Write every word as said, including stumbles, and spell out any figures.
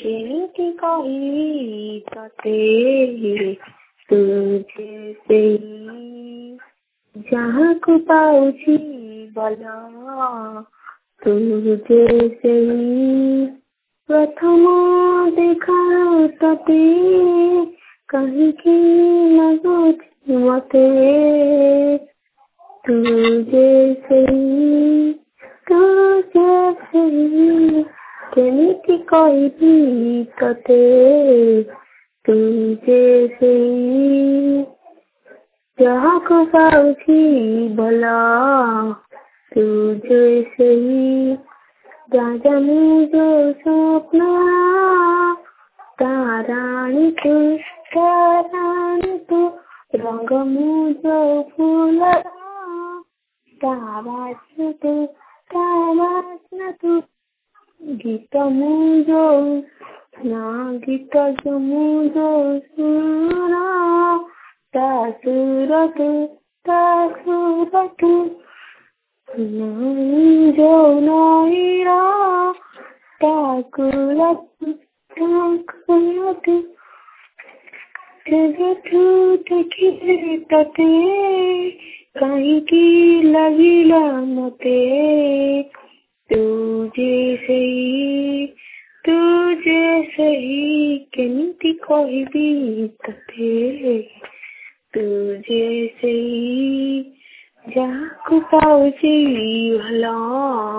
କେମିତି କହିବି ତତେ ତୁଝେ ସେଇ ଯାହାକୁ ପାଉଛି ଭଲ ତୁଝେ ସେଇ ପ୍ରଥମ ଦେଖାଉ ତତେ କାହିଁକି ଲାଗୁଛି ମତେ ତୁଝେ ସେଇ ତୁଝେ ସେଇ କେମିତି କହିବି ତତେ ତୁଝେ ସେଇ ଯାହାକୁ ପାଉଛି ଭଲ ତୁଝେ ସେଇ ଜାଣୁ ଯୋଉ ସ୍ୱପ୍ନ ତାରାଣୀ ତୁ ତାରାଣୀ ତୁ ରଙ୍ଗ ମୁଁ ଯୋଉ ଫୁଲ ତା ବାସ୍ନା ତୁ ତା ବାସ୍ନା ତୁ ଗୀତ ମୁଁ ଯୋଉ ନା ଗୀତ ଯୋଉ ମୁଁ ଯୋଉ ସୁର ତା ସୁର ତୁ ତା ସୁର ତୁ ଯୋଉ ନଈର ତା କୂଳ ତୁ ତା କୂଳ ତୁ କେବେଠୁ ଦେଖିଲି ତତେ କାହିଁକି ଲାଗିଲା ମତେ ତୁଝେ ସେଇ ତୁଝେ ସେଇ କେମିତି କହିବି ତତେ ତୁଝେ ସେଇ ଯାହାକୁ ପାଉଛି ଭଲ